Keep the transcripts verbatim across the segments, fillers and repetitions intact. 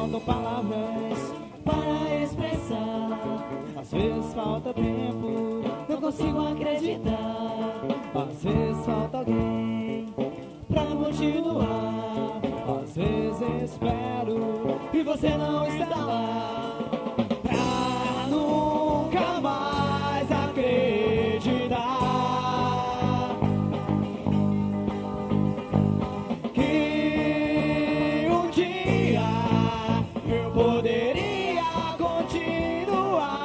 faltam palavras para expressar. Às vezes falta tempo, não consigo acreditar. Às vezes falta alguém pra continuar. Às vezes espero e você não está lá. Pra nunca mais acreditar que um dia eu poderia continuar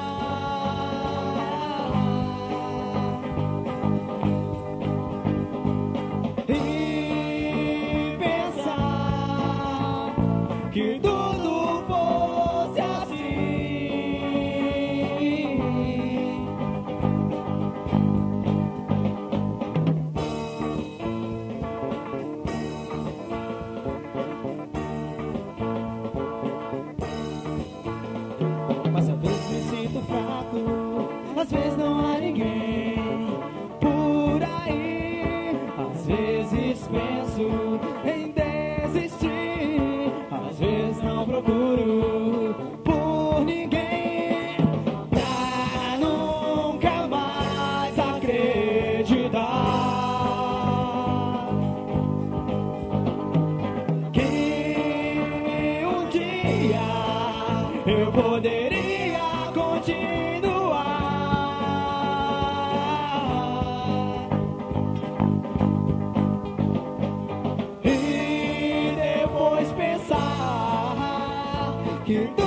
e pensar que tudo fosse assim. Mas às vezes me sinto fraco, às vezes não há ninguém por aí. Às vezes penso em desistir, às vezes não procuro por ninguém. Pra nunca mais acreditar que um dia eu poderia continuar e depois pensar que